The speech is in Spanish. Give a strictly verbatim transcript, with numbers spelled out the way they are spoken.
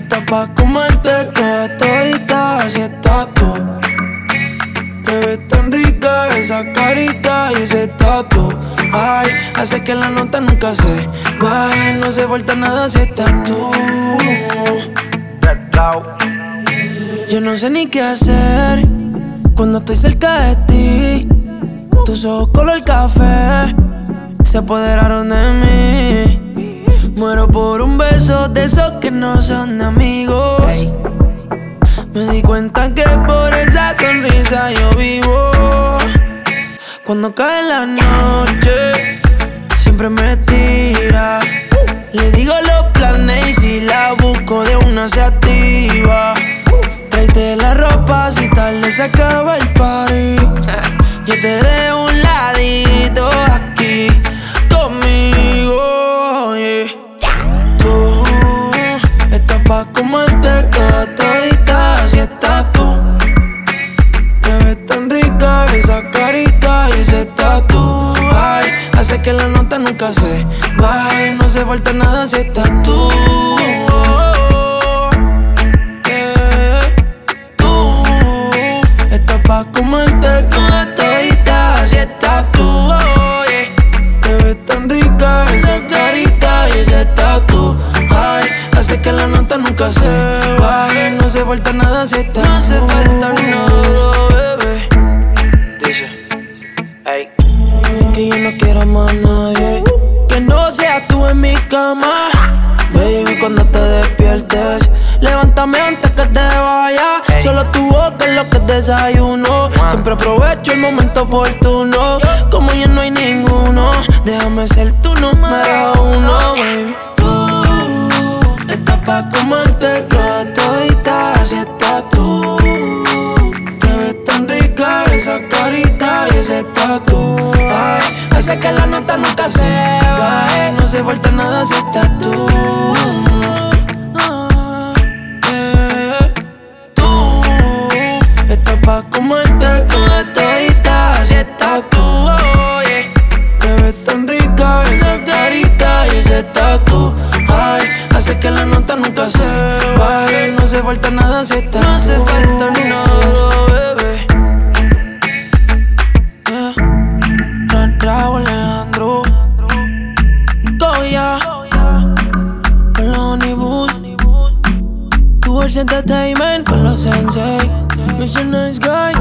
Está pa' comerte toda todita, así estás tú. Te ves tan rica esa carita y ese tatu. Ay, hace que la nota nunca se baje. No se falta nada si estás tú. Yo no sé ni qué hacer cuando estoy cerca de ti. Tus ojos color café se apoderaron de mí. Muero por un beso de esos que no son de amigos. Me di cuenta que por esa sonrisa yo vivo. Cuando cae la noche, siempre me tira. Le digo los planes y si la busco de una se activa. Tráete la ropa si tarde se acaba el party. Yo te dejo un ladito aquí conmigo, yeah. Tú estás pa' comerte toda todita, así estás tú. Te ves tan rica esa carita y ese tatu. Ay, hace que la nota nunca se baje. No se falta nada si estás tú. Pa' comerte toda todita, así estás tú, oh, yeah. Te ves tan rica esa carita y ese tatu. Ay, hace que la nota nunca se baje. No se falta nada si estás tú. No hace falta nada, bebé. Dice, ey. Es que yo no quiero más nadie que no seas tú en mi cama. Baby, cuando te despiertes, levántame antes que te vaya. Solo tu boca es lo que desayuno. Siempre aprovecho el momento oportuno. Como ya no hay ninguno, déjame ser tu número uno, baby. Tú estás pa' comerte toda todita, así estás tú. Te ves tan rica esa carita y ese tatu. Ay, hace que la nota nunca se baje. No se falta nada si estás tú. Pa' comerte toda todita, así estás tú, oh, yeah. Te ves tan rica esa carita y ese tatu. Ay, hace que la nota nunca se baje. No se falta nada si estás tú. No se falta nada, bebé, yeah. Raúl Alejandro Goya con los Honeyboos, Tours Entertainment con los Sensei. Mission Nice Guy.